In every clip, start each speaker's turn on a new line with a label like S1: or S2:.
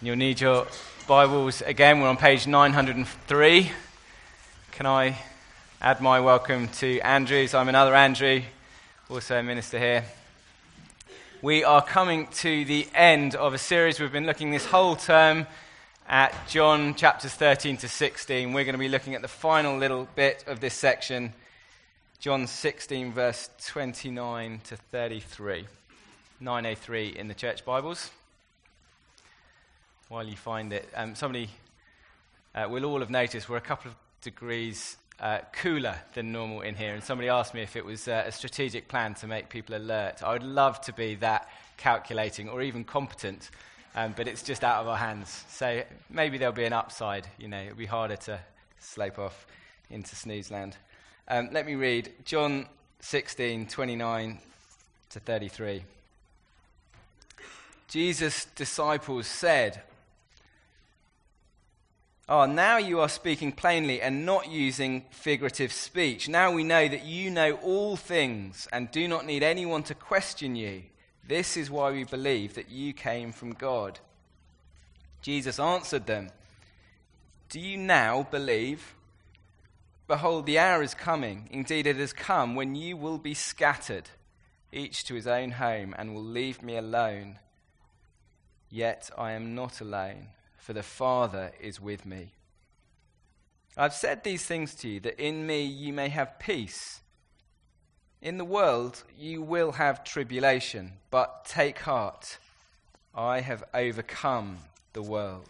S1: You'll need your Bibles again. We're on page 903. Can I add my welcome to Andrews? I'm another Andrew, also a minister here. We are coming to the end of a series we've been looking this whole term at John chapters 13 to 16. We're going to be looking at the final little bit of this section, John 16 verse 29 to 33. 903 in the church Bibles. While you find it, somebody will all have noticed we're a couple of degrees cooler than normal in here, and somebody asked me if it was a strategic plan to make people alert. I would love to be that calculating or even competent, but it's just out of our hands. So maybe there'll be an upside, it'll be harder to slope off into snooze land. Let me read John 16, 29 to 33. Jesus' disciples said, now you are speaking plainly and not using figurative speech. Now we know that you know all things and do not need anyone to question you. This is why we believe that you came from God. Jesus answered them, do you now believe? Behold, the hour is coming. Indeed, it has come when you will be scattered, each to his own home, and will leave me alone. Yet I am not alone, for the Father is with me. I've said these things to you, that in me you may have peace. In the world you will have tribulation, but take heart. I have overcome the world.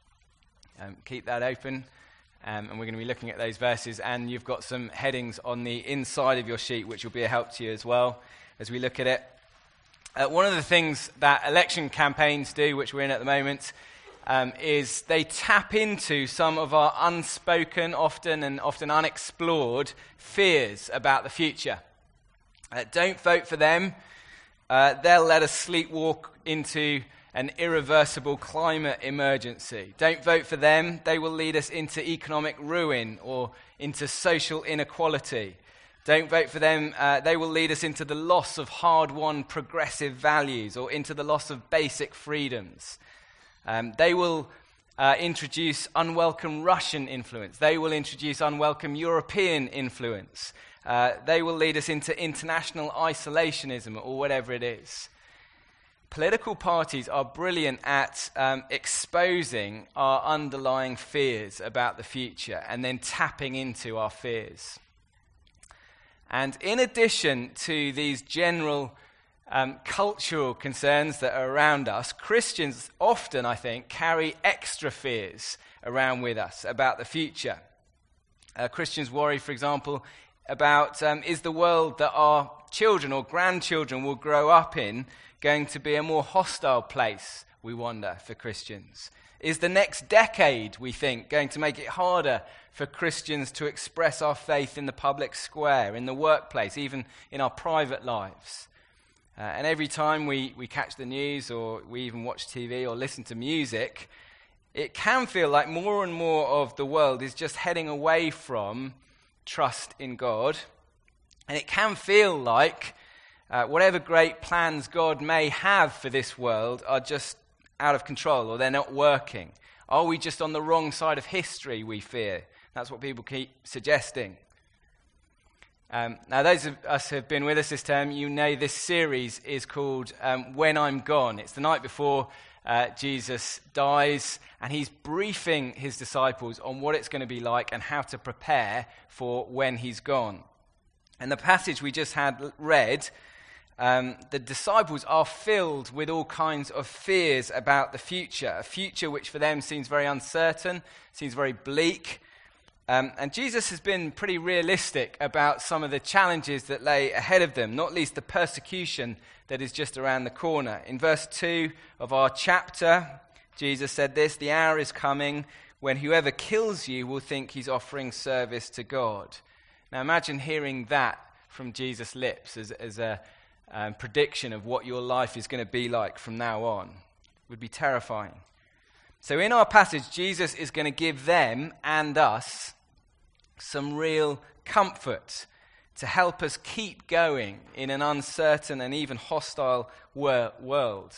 S1: Keep that open, and we're going to be looking at those verses, and you've got some headings on the inside of your sheet, which will be a help to you as well as we look at it. One of the things that election campaigns do, which we're in at the moment, is they tap into some of our unspoken, often unexplored fears about the future. Don't vote for them. They'll let us sleepwalk into an irreversible climate emergency. Don't vote for them. They will lead us into economic ruin or into social inequality. Don't vote for them. They will lead us into the loss of hard-won progressive values or into the loss of basic freedoms. They will introduce unwelcome Russian influence. They will introduce unwelcome European influence. They will lead us into international isolationism or whatever it is. Political parties are brilliant at exposing our underlying fears about the future and then tapping into our fears. And in addition to these general cultural concerns that are around us, Christians often, I think, carry extra fears around with us about the future. Christians worry, for example, about is the world that our children or grandchildren will grow up in going to be a more hostile place, we wonder, for Christians? Is the next decade, we think, going to make it harder for Christians to express our faith in the public square, in the workplace, even in our private lives? And every time we catch the news or we even watch TV or listen to music, it can feel like more and more of the world is just heading away from trust in God. And it can feel like whatever great plans God may have for this world are just out of control or they're not working. Are we just on the wrong side of history, we fear? That's what people keep suggesting. Now, those of us who have been with us this term, you know this series is called When I'm Gone. It's the night before Jesus dies, and he's briefing his disciples on what it's going to be like and how to prepare for when he's gone. And the passage we just had read, the disciples are filled with all kinds of fears about the future, a future which for them seems very uncertain, seems very bleak. And Jesus has been pretty realistic about some of the challenges that lay ahead of them, not least the persecution that is just around the corner. In verse 2 of our chapter, Jesus said this, the hour is coming when whoever kills you will think he's offering service to God. Now imagine hearing that from Jesus' lips as a prediction of what your life is going to be like from now on. It would be terrifying. So in our passage, Jesus is going to give them and us some real comfort to help us keep going in an uncertain and even hostile world.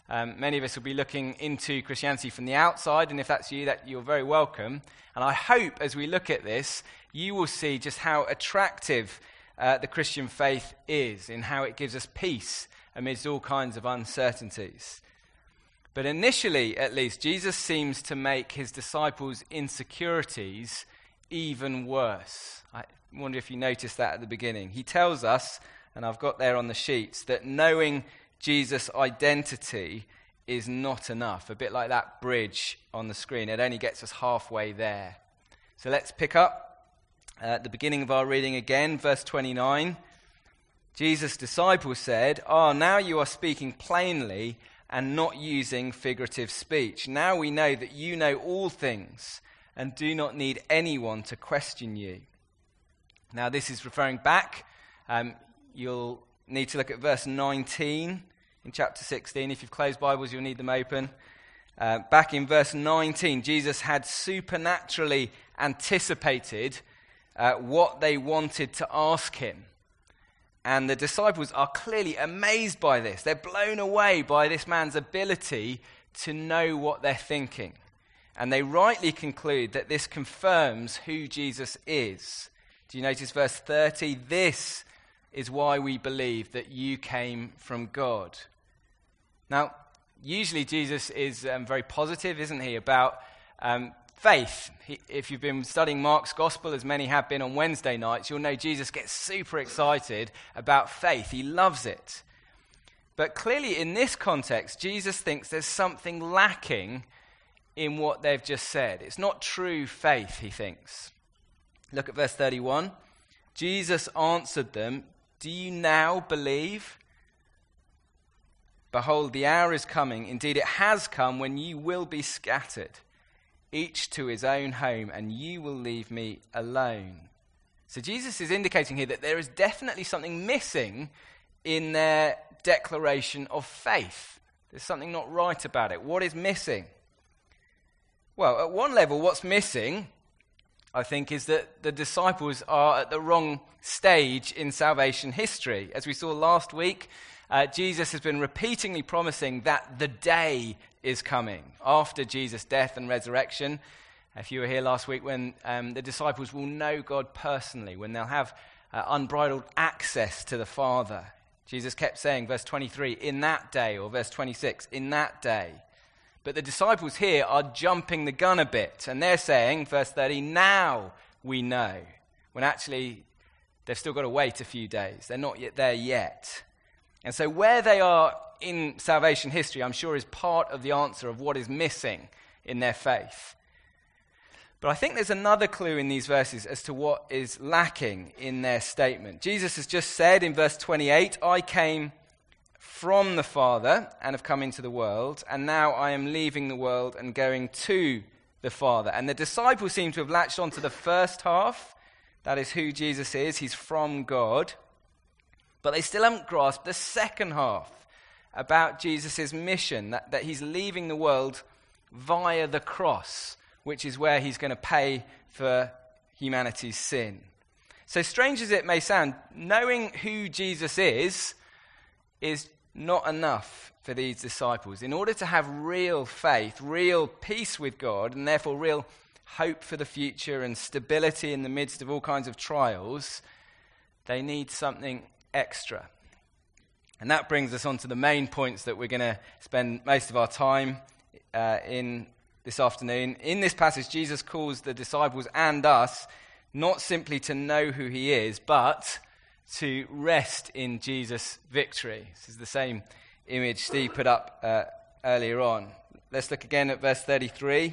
S1: Many of us will be looking into Christianity from the outside, and if that's you, that you're very welcome. And I hope as we look at this, you will see just how attractive the Christian faith is, in how it gives us peace amidst all kinds of uncertainties. But initially, at least, Jesus seems to make his disciples' insecurities even worse. I wonder if you noticed that at the beginning. He tells us, and I've got there on the sheets, that knowing Jesus' identity is not enough. A bit like that bridge on the screen. It only gets us halfway there. So let's pick up at the beginning of our reading again, verse 29. Jesus' disciples said, now you are speaking plainly and not using figurative speech. Now we know that you know all things and do not need anyone to question you. Now this is referring back. You'll need to look at verse 19 in chapter 16. If you've closed Bibles, you'll need them open. Back in verse 19, Jesus had supernaturally anticipated what they wanted to ask him. And the disciples are clearly amazed by this. They're blown away by this man's ability to know what they're thinking. And they rightly conclude that this confirms who Jesus is. Do you notice verse 30? This is why we believe that you came from God. Now, usually Jesus is very positive, isn't he, about faith. If you've been studying Mark's Gospel, as many have been on Wednesday nights, you'll know Jesus gets super excited about faith. He loves it. But clearly in this context, Jesus thinks there's something lacking in what they've just said. It's not true faith, he thinks. Look at verse 31. Jesus answered them, "Do you now believe? Behold, the hour is coming. Indeed, it has come when you will be scattered, each to his own home, and you will leave me alone." So Jesus is indicating here that there is definitely something missing in their declaration of faith. There's something not right about it. What is missing? Well, at one level, what's missing, I think, is that the disciples are at the wrong stage in salvation history. As we saw last week, Jesus has been repeatedly promising that the day is coming after Jesus' death and resurrection. If you were here last week, when the disciples will know God personally, when they'll have unbridled access to the Father. Jesus kept saying, verse 23, in that day, or verse 26, in that day. But the disciples here are jumping the gun a bit, and they're saying, verse 30, now we know. When actually, they've still got to wait a few days. They're not yet there yet. And so where they are in salvation history, I'm sure, is part of the answer of what is missing in their faith. But I think there's another clue in these verses as to what is lacking in their statement. Jesus has just said in verse 28, I came from the Father and have come into the world, and now I am leaving the world and going to the Father. And the disciples seem to have latched on to the first half. That is who Jesus is. He's from God. But they still haven't grasped the second half about Jesus' mission, that he's leaving the world via the cross, which is where he's going to pay for humanity's sin. So strange as it may sound, knowing who Jesus is not enough for these disciples. In order to have real faith, real peace with God, and therefore real hope for the future and stability in the midst of all kinds of trials, they need something extra. And that brings us on to the main points that we're going to spend most of our time in this afternoon. In this passage, Jesus calls the disciples and us not simply to know who he is, but to rest in Jesus' victory. This is the same image Steve put up earlier on. Let's look again at verse 33.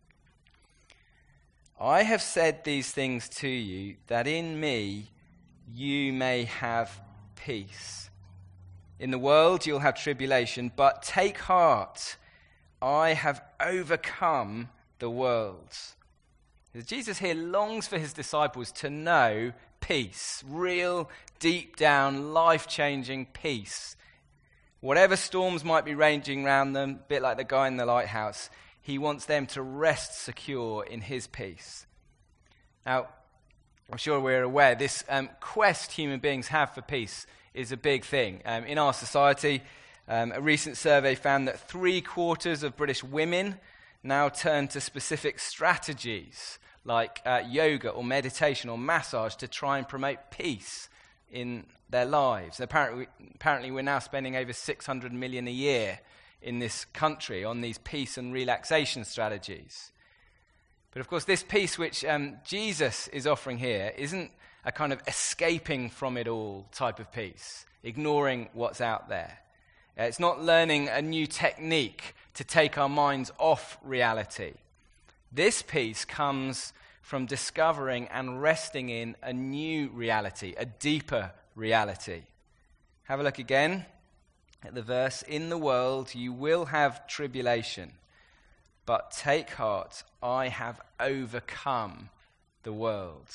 S1: I have said these things to you, that in me you may have peace. In the world you'll have tribulation, but take heart, I have overcome the world. Jesus here longs for his disciples to know peace, real, deep down, life-changing peace. Whatever storms might be raging around them, a bit like the guy in the lighthouse, he wants them to rest secure in his peace. Now, I'm sure we're aware this quest human beings have for peace is a big thing. In our society, A recent survey found that 3/4 of British women now turn to specific strategies like yoga or meditation or massage to try and promote peace in their lives. Apparently we're now spending over 600 million a year in this country on these peace and relaxation strategies. But of course, this peace which Jesus is offering here isn't a kind of escaping from it all type of peace, ignoring what's out there. It's not learning a new technique to take our minds off reality. This peace comes from discovering and resting in a new reality, a deeper reality. Have a look again at the verse. In the world you will have tribulation, but take heart, I have overcome the world.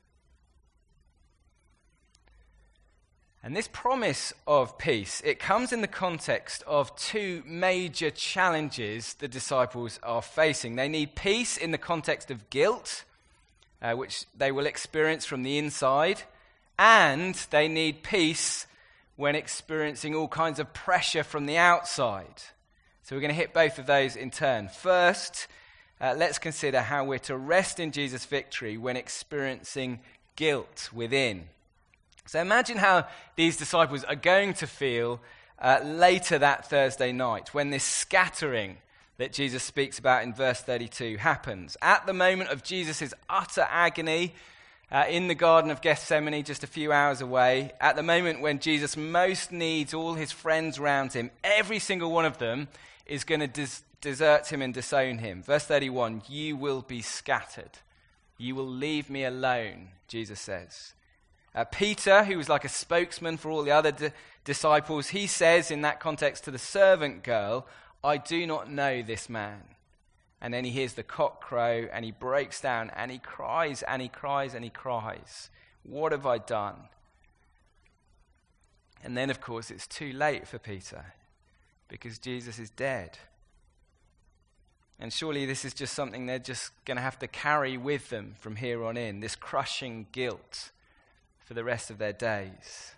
S1: And this promise of peace, it comes in the context of two major challenges the disciples are facing. They need peace in the context of guilt, which they will experience from the inside, and they need peace when experiencing all kinds of pressure from the outside. So we're going to hit both of those in turn. First, let's consider how we're to rest in Jesus' victory when experiencing guilt within. So imagine how these disciples are going to feel later that Thursday night when this scattering that Jesus speaks about in verse 32 happens. At the moment of Jesus' utter agony in the Garden of Gethsemane, just a few hours away, at the moment when Jesus most needs all his friends around him, every single one of them is going to desert him and disown him. Verse 31, you will be scattered. You will leave me alone, Jesus says. Peter, who was like a spokesman for all the other disciples, he says in that context to the servant girl, I do not know this man. And then he hears the cock crow and he breaks down and he cries and he cries and he cries. What have I done? And then, of course, it's too late for Peter because Jesus is dead. And surely this is just something they're just going to have to carry with them from here on in, this crushing guilt for the rest of their days.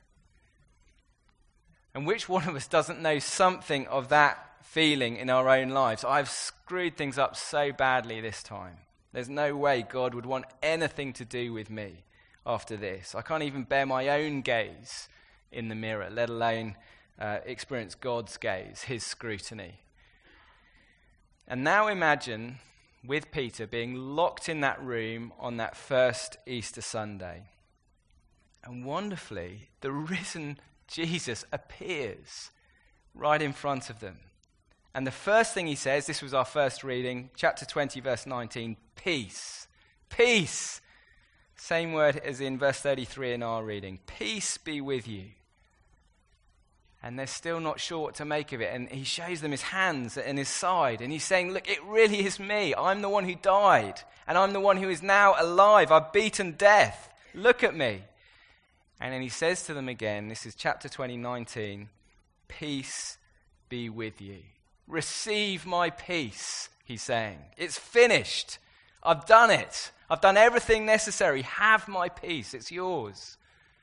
S1: And which one of us doesn't know something of that feeling in our own lives? I've screwed things up so badly this time. There's no way God would want anything to do with me after this. I can't even bear my own gaze in the mirror, let alone experience God's gaze, his scrutiny. And now imagine with Peter being locked in that room on that first Easter Sunday. And wonderfully, the risen Jesus appears right in front of them. And the first thing he says, this was our first reading, chapter 20, verse 19, peace. Peace. Same word as in verse 33 in our reading. Peace be with you. And they're still not sure what to make of it. And he shows them his hands and his side. And he's saying, look, it really is me. I'm the one who died. And I'm the one who is now alive. I've beaten death. Look at me. And then he says to them again, this is chapter 20, 19, peace be with you. Receive my peace, he's saying. It's finished. I've done it. I've done everything necessary. Have my peace. It's yours.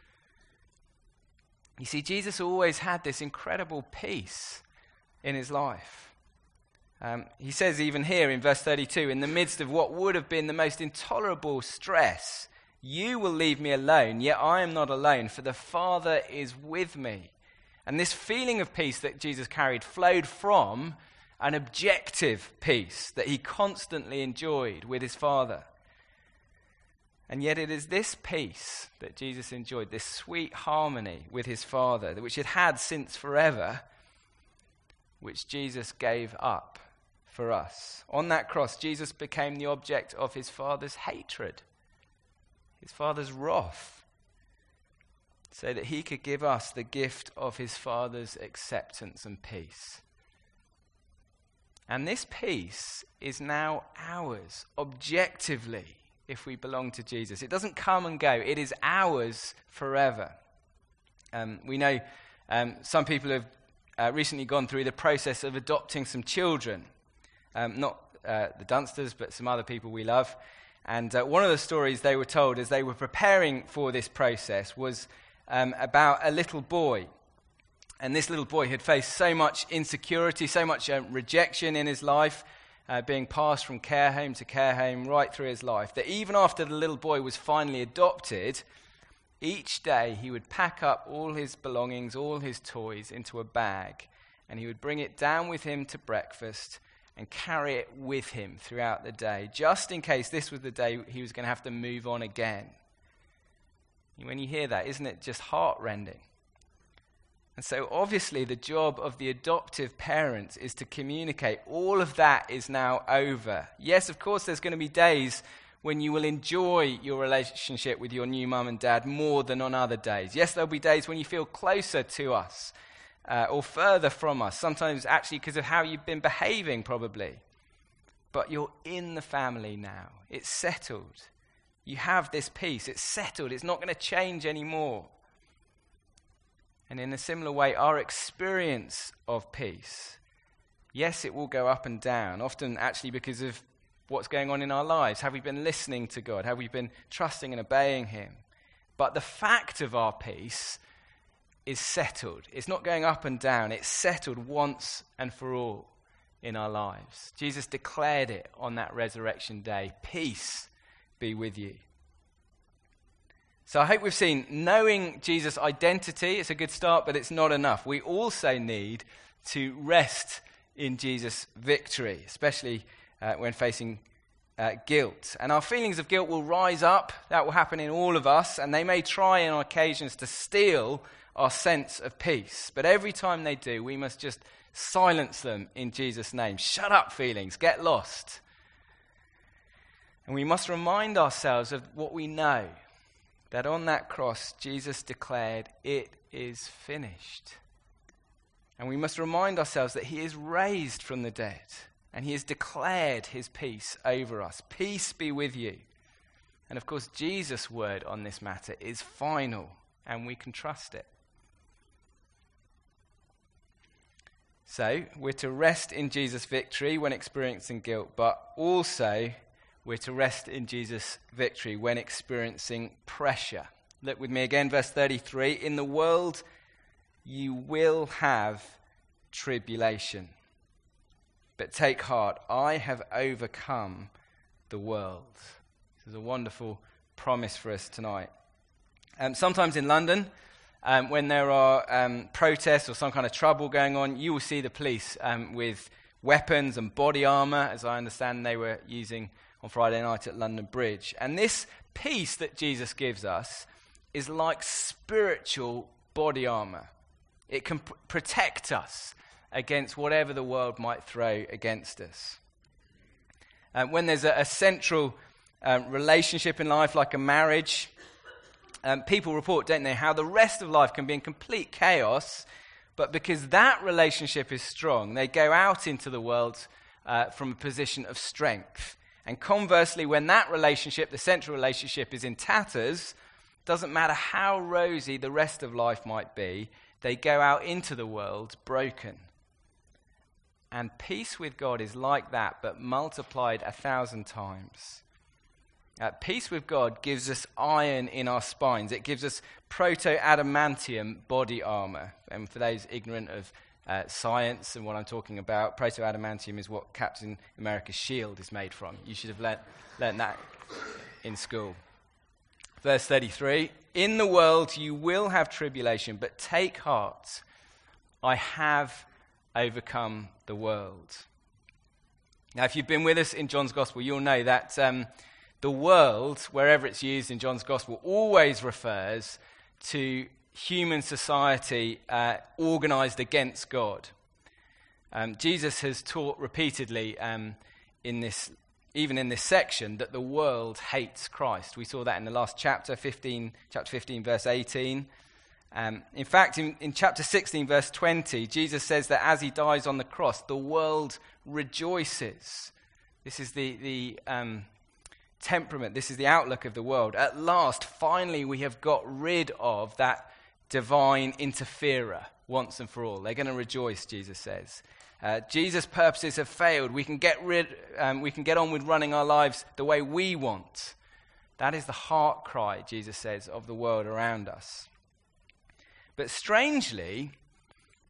S1: You see, Jesus always had this incredible peace in his life. He says even here in verse 32, in the midst of what would have been the most intolerable stress, you will leave me alone, yet I am not alone, for the Father is with me. And this feeling of peace that Jesus carried flowed from an objective peace that he constantly enjoyed with his Father. And yet it is this peace that Jesus enjoyed, this sweet harmony with his Father, which it had since forever, which Jesus gave up for us. On that cross, Jesus became the object of his Father's hatred, his Father's wrath, so that he could give us the gift of his Father's acceptance and peace. And this peace is now ours, objectively, if we belong to Jesus. It doesn't come and go. It is ours forever. We know some people have recently gone through the process of adopting some children. Not the Dunsters, but some other people we love. And one of the stories they were told as they were preparing for this process was about a little boy And this little boy had faced so much insecurity, so much rejection in his life, being passed from care home right through his life, that even after the little boy was finally adopted, each day he would pack up all his belongings, all his toys into a bag, and he would bring it down with him to breakfast and carry it with him throughout the day, just in case this was the day he was going to have to move on again. When you hear that, isn't it just heart-rending? And so obviously the job of the adoptive parents is to communicate all of that is now over. Yes, of course, there's going to be days when you will enjoy your relationship with your new mum and dad more than on other days. Yes, there'll be days when you feel closer to us or further from us, sometimes actually because of how you've been behaving probably. But you're in the family now. It's settled. You have this peace. It's settled. It's not going to change anymore. And in a similar way, our experience of peace, yes, it will go up and down, often actually because of what's going on in our lives. Have we been listening to God? Have we been trusting and obeying him? But the fact of our peace is settled. It's not going up and down. It's settled once and for all in our lives. Jesus declared it on that resurrection day. Peace be with you. So I hope we've seen knowing Jesus' identity is a good start, but it's not enough. We also need to rest in Jesus' victory, especially when facing guilt. And our feelings of guilt will rise up. That will happen in all of us, and they may try on occasions to steal our sense of peace. But every time they do, we must just silence them in Jesus' name. Shut up, feelings. Get lost. And we must remind ourselves of what we know, that on that cross, Jesus declared, "It is finished." And we must remind ourselves that he is raised from the dead, and he has declared his peace over us. Peace be with you. And of course, Jesus' word on this matter is final, and we can trust it. So, we're to rest in Jesus' victory when experiencing guilt, but also we're to rest in Jesus' victory when experiencing pressure. Look with me again, verse 33. In the world you will have tribulation. But take heart, I have overcome the world. This is a wonderful promise for us tonight. Sometimes in London, when there are protests or some kind of trouble going on, you will see the police with weapons and body armor, as I understand they were using on Friday night at London Bridge. And this peace that Jesus gives us is like spiritual body armor. It can protect us against whatever the world might throw against us. When there's a central relationship in life, like a marriage, people report, don't they, how the rest of life can be in complete chaos, but because that relationship is strong, they go out into the world from a position of strength. And conversely, when that relationship, the central relationship, is in tatters, doesn't matter how rosy the rest of life might be, they go out into the world broken. And peace with God is like that, but multiplied 1,000 times. Peace with God gives us iron in our spines. It gives us proto-adamantium body armor. And for those ignorant of science and what I'm talking about, proto-adamantium is what Captain America's shield is made from. You should have learnt that in school. Verse 33, in the world you will have tribulation, but take heart, I have overcome the world. Now, if you've been with us in John's Gospel, you'll know that the world, wherever it's used in John's Gospel, always refers to human society organized against God. Jesus has taught repeatedly even in this section, that the world hates Christ. We saw that in the last chapter 15, verse 18. In fact, in chapter 16, verse 20, Jesus says that as he dies on the cross, the world rejoices. This is the temperament, this is the outlook of the world. At last, finally, we have got rid of that divine interferer once and for all. They're going to rejoice, Jesus says. Jesus' purposes have failed. We can get on with running our lives the way we want. That is the heart cry, Jesus says, of the world around us. But strangely,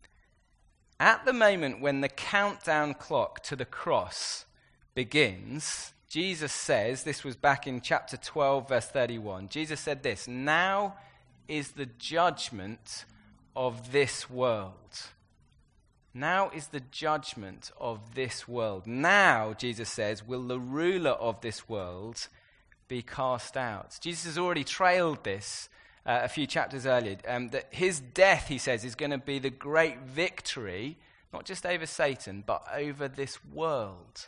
S1: At the moment when the countdown clock to the cross begins, Jesus says, this was back in chapter 12, verse 31, Jesus said this, "Now is the judgment of this world." Now is the judgment of this world. Now, Jesus says, will the ruler of this world be cast out. Jesus has already trailed this a few chapters earlier, that his death, he says, is going to be the great victory, not just over Satan, but over this world.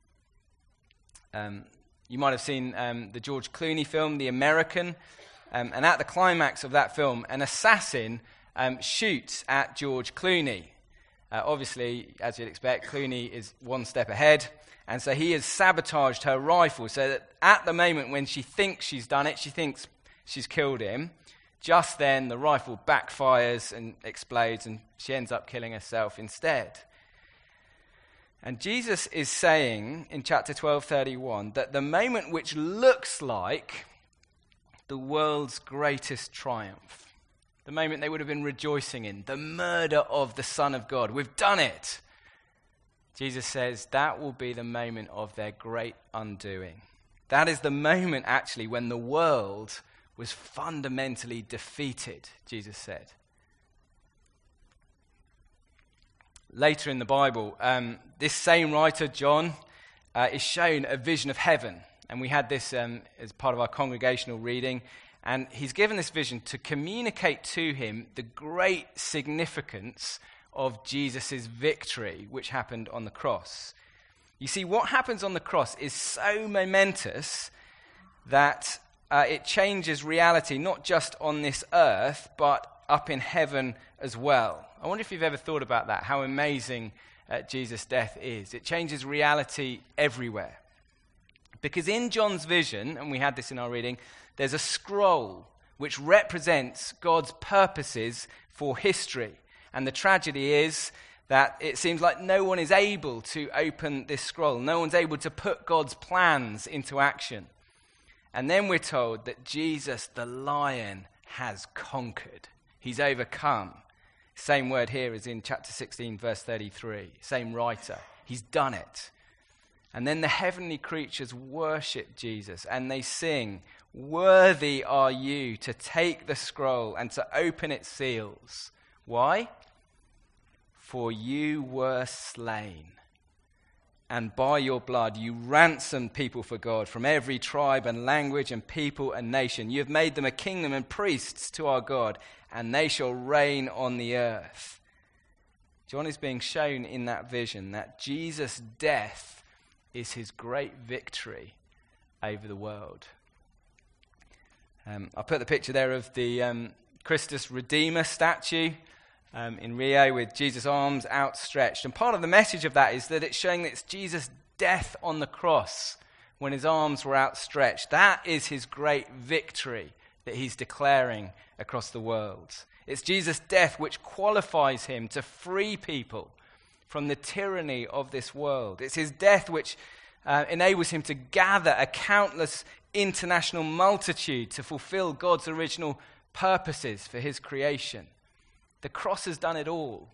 S1: You might have seen the George Clooney film, The American, and at the climax of that film, an assassin shoots at George Clooney. Obviously, as you'd expect, Clooney is one step ahead, and so he has sabotaged her rifle so that at the moment when she thinks she's done it, she thinks she's killed him, just then the rifle backfires and explodes, and she ends up killing herself instead. And Jesus is saying in chapter 12:31 that the moment which looks like the world's greatest triumph, the moment they would have been rejoicing in, the murder of the Son of God, we've done it. Jesus says that will be the moment of their great undoing. That is the moment, actually, when the world was fundamentally defeated, Jesus said. Later in the Bible, this same writer, John, is shown a vision of heaven. And we had this as part of our congregational reading. And he's given this vision to communicate to him the great significance of Jesus' victory, which happened on the cross. You see, what happens on the cross is so momentous that it changes reality, not just on this earth, but up in heaven as well. I wonder if you've ever thought about that, how amazing Jesus' death is. It changes reality everywhere. Because in John's vision, and we had this in our reading, there's a scroll which represents God's purposes for history. And the tragedy is that it seems like no one is able to open this scroll. No one's able to put God's plans into action. And then we're told that Jesus, the lion, has conquered. He's overcome. Same word here as in chapter 16, verse 33. Same writer. He's done it. And then the heavenly creatures worship Jesus and they sing, "Worthy are you to take the scroll and to open its seals." Why? "For you were slain, and by your blood you ransomed people for God from every tribe and language and people and nation. You have made them a kingdom and priests to our God, and they shall reign on the earth." John is being shown in that vision that Jesus' death is his great victory over the world. I put the picture there of the Christus Redeemer statue in Rio with Jesus' arms outstretched. And part of the message of that is that it's showing that it's Jesus' death on the cross when his arms were outstretched. That is his great victory that he's declaring across the world. It's Jesus' death which qualifies him to free people from the tyranny of this world. It's his death which enables him to gather a countless international multitude to fulfill God's original purposes for his creation. The cross has done it all.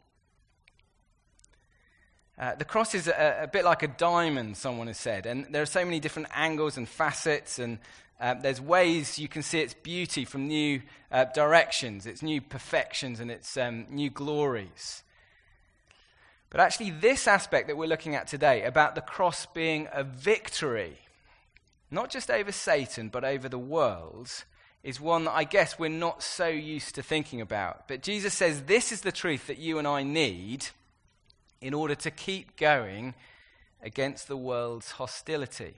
S1: The cross is a bit like a diamond, someone has said, and there are so many different angles and facets, and there's ways you can see its beauty from new directions, its new perfections and its new glories. But actually, this aspect that we're looking at today, about the cross being a victory, not just over Satan, but over the world, is one that I guess we're not so used to thinking about. But Jesus says this is the truth that you and I need in order to keep going against the world's hostility.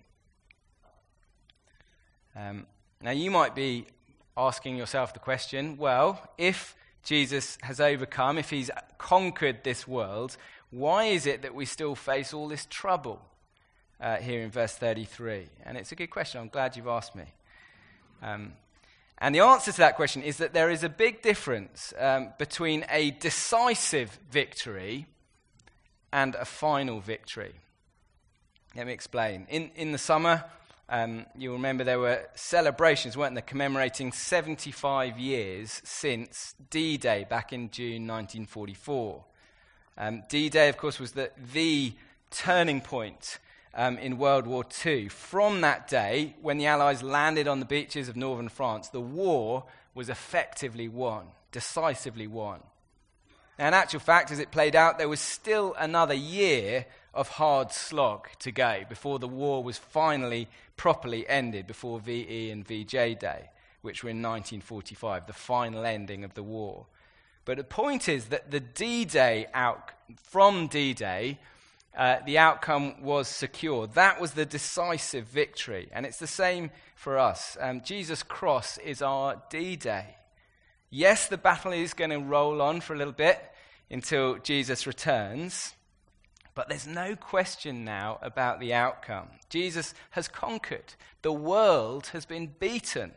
S1: Now, you might be asking yourself the question, well, if Jesus has overcome, if he's conquered this world, why is it that we still face all this trouble here in verse 33? And it's a good question. I'm glad you've asked me. And the answer to that question is that there is a big difference between a decisive victory and a final victory. Let me explain. In the summer, you'll remember there were celebrations, weren't there, commemorating 75 years since D-Day back in June 1944. D-Day, of course, was the turning point in World War II. From that day, when the Allies landed on the beaches of northern France, the war was effectively won, decisively won. Now, in actual fact, as it played out, there was still another year of hard slog to go before the war was finally properly ended, before VE and VJ Day, which were in 1945, the final ending of the war. But the point is that the D-Day from D-Day, the outcome was secure. That was the decisive victory. And it's the same for us. Jesus' cross is our D-Day. Yes, the battle is going to roll on for a little bit until Jesus returns. But there's no question now about the outcome. Jesus has conquered. The world has been beaten.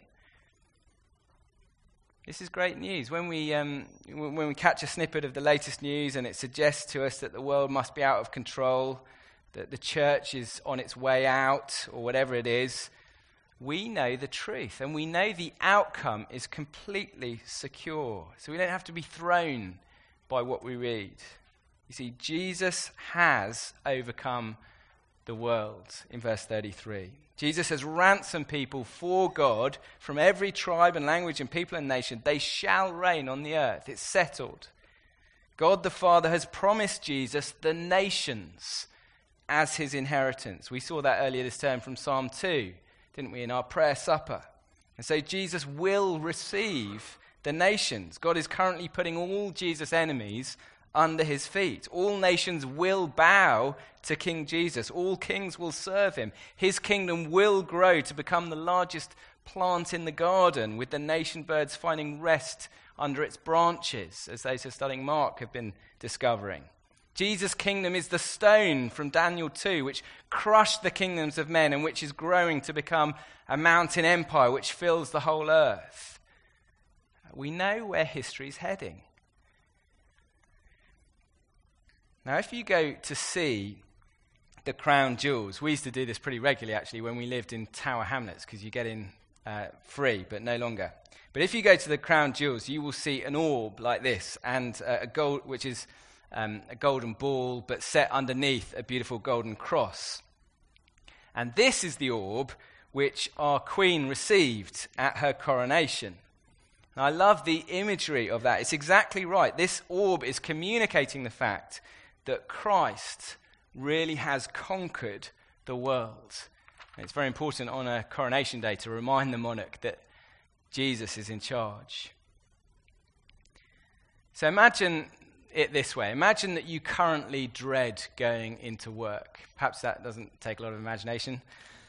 S1: This is great news. When we catch a snippet of the latest news and it suggests to us that the world must be out of control, that the church is on its way out, or whatever it is, we know the truth, and we know the outcome is completely secure. So we don't have to be thrown by what we read. You see, Jesus has overcome the world, in verse 33. Jesus has ransomed people for God from every tribe and language and people and nation. They shall reign on the earth. It's settled. God the Father has promised Jesus the nations as his inheritance. We saw that earlier this term from Psalm 2, didn't we, in our prayer supper. And so Jesus will receive the nations. God is currently putting all Jesus' enemies under his feet. All nations will bow to King Jesus. All kings will serve him. His kingdom will grow to become the largest plant in the garden, with the nation birds finding rest under its branches, as those who are studying Mark have been discovering. Jesus' kingdom is the stone from Daniel 2, which crushed the kingdoms of men and which is growing to become a mountain empire which fills the whole earth. We know where history is heading. Now, if you go to see the crown jewels, we used to do this pretty regularly, actually, when we lived in Tower Hamlets, because you get in free, but no longer. But if you go to the crown jewels, you will see an orb like this, and a gold, which is a golden ball, but set underneath a beautiful golden cross. And this is the orb which our Queen received at her coronation. And I love the imagery of that. It's exactly right. This orb is communicating the fact that Christ really has conquered the world. And it's very important on a coronation day to remind the monarch that Jesus is in charge. So imagine it this way. Imagine that you currently dread going into work. Perhaps that doesn't take a lot of imagination.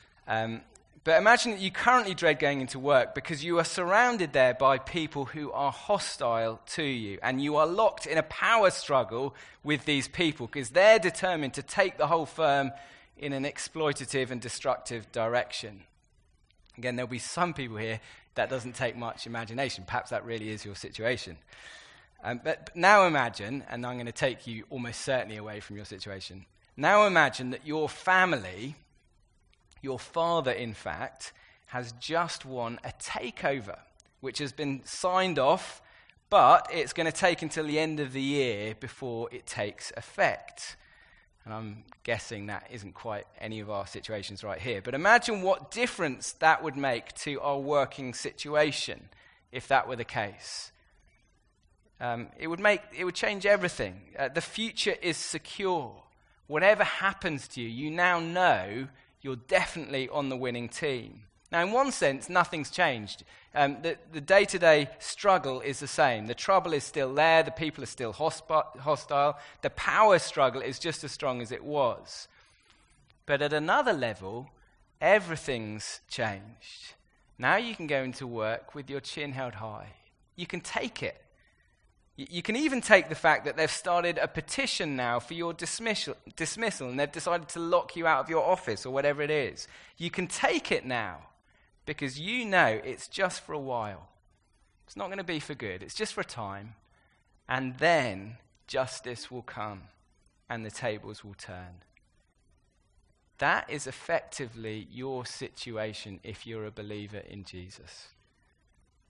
S1: But imagine that you currently dread going into work because you are surrounded there by people who are hostile to you, and you are locked in a power struggle with these people because they're determined to take the whole firm in an exploitative and destructive direction. Again, there'll be some people here that doesn't take much imagination. Perhaps that really is your situation. But now imagine, and I'm going to take you almost certainly away from your situation. Now imagine that your family, your father, in fact, has just won a takeover, which has been signed off, but it's going to take until the end of the year before it takes effect. And I'm guessing that isn't quite any of our situations right here. But imagine what difference that would make to our working situation if that were the case. It would change everything. The future is secure. Whatever happens to you, you now know you're definitely on the winning team. Now, in one sense, nothing's changed. The day-to-day struggle is the same. The trouble is still there. The people are still hostile. The power struggle is just as strong as it was. But at another level, everything's changed. Now you can go into work with your chin held high. You can take it. You can even take the fact that they've started a petition now for your dismissal, and they've decided to lock you out of your office or whatever it is. You can take it now because you know it's just for a while. It's not going to be for good. It's just for a time. And then justice will come and the tables will turn. That is effectively your situation if you're a believer in Jesus.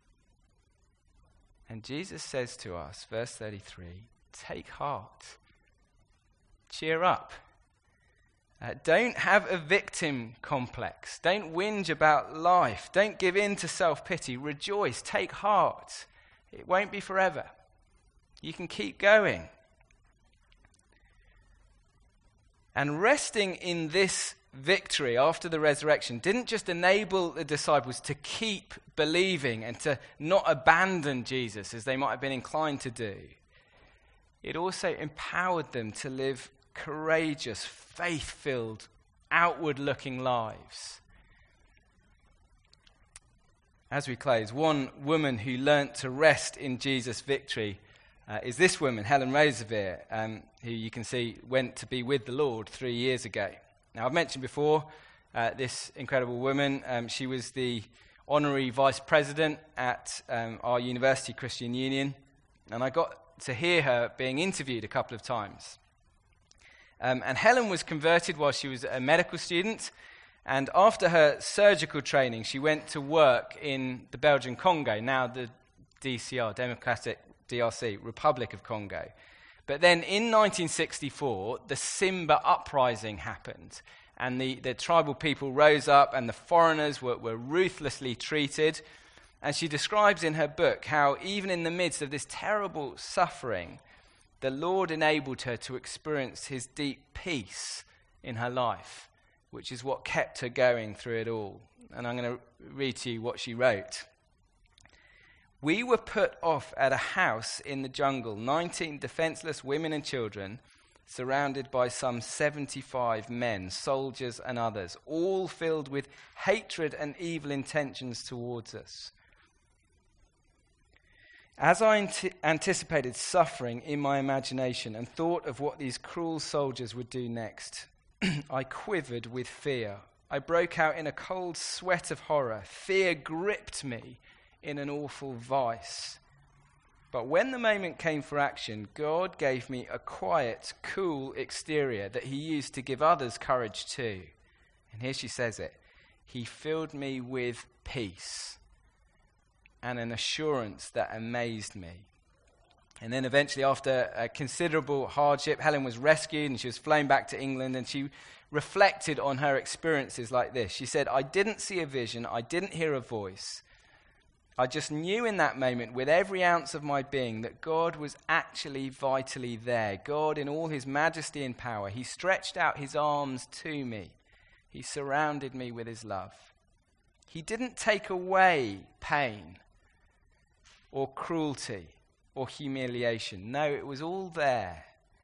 S1: And Jesus says to us, verse 33, take heart, cheer up. Don't have a victim complex. Don't whinge about life. Don't give in to self-pity. Rejoice. Take heart. It won't be forever. You can keep going. And resting in this victory after the resurrection didn't just enable the disciples to keep believing and to not abandon Jesus as they might have been inclined to do. It also empowered them to live courageous, faith-filled, outward-looking lives. As we close, one woman who learnt to rest in Jesus' victory is this woman, Helen Roseveare, who you can see went to be with the Lord 3 years ago. Now, I've mentioned before this incredible woman. She was the honorary vice president at our university, Christian Union, and I got to hear her being interviewed a couple of times. And Helen was converted while she was a medical student, and after her surgical training, she went to work in the Belgian Congo, now the DCR, Democratic DRC, Republic of Congo. But then in 1964, the Simba uprising happened, and the tribal people rose up, and the foreigners were ruthlessly treated. And she describes in her book how even in the midst of this terrible suffering, the Lord enabled her to experience his deep peace in her life, which is what kept her going through it all. And I'm going to read to you what she wrote. We were put off at a house in the jungle, 19 defenseless women and children, surrounded by some 75 men, soldiers and others, all filled with hatred and evil intentions towards us. As I anticipated suffering in my imagination and thought of what these cruel soldiers would do next, I quivered with fear. I broke out in a cold sweat of horror. Fear gripped me in an awful vice. But when the moment came for action, God gave me a quiet, cool exterior that he used to give others courage too. And here she says it. He filled me with peace and an assurance that amazed me. And then eventually, after a considerable hardship, Helen was rescued and she was flown back to England, and she reflected on her experiences like this. She said, I didn't see a vision, I didn't hear a voice. I just knew in that moment with every ounce of my being that God was actually vitally there. God in all his majesty and power. He stretched out his arms to me. He surrounded me with his love. He didn't take away pain or cruelty or humiliation. No, it was all there.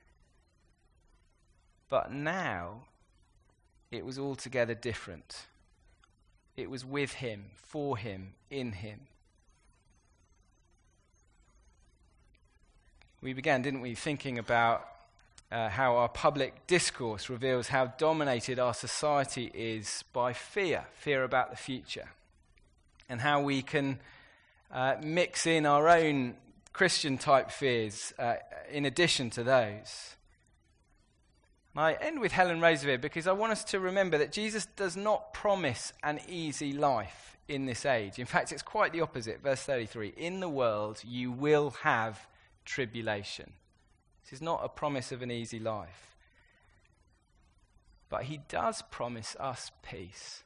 S1: But now, it was altogether different. It was with him, for him, in him. We began, didn't we, thinking about how our public discourse reveals how dominated our society is by fear about the future, and how we can mix in our own Christian-type fears in addition to those. And I end with Helen Roseveare because I want us to remember that Jesus does not promise an easy life in this age. In fact, it's quite the opposite. Verse 33, in the world you will have tribulation. This is not a promise of an easy life. But he does promise us peace.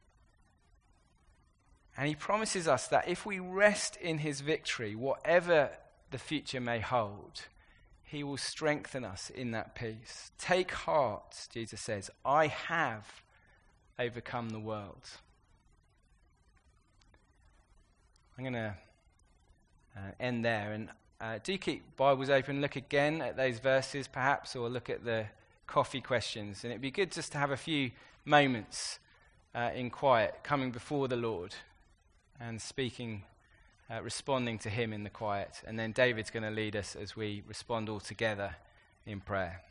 S1: And he promises us that if we rest in his victory, whatever the future may hold, he will strengthen us in that peace. Take heart, Jesus says, I have overcome the world. I'm going to end there. And do keep Bibles open. Look again at those verses perhaps, or look at the coffee questions. And it'd be good just to have a few moments in quiet, coming before the Lord and speaking, responding to him in the quiet. And then David's going to lead us as we respond all together in prayer.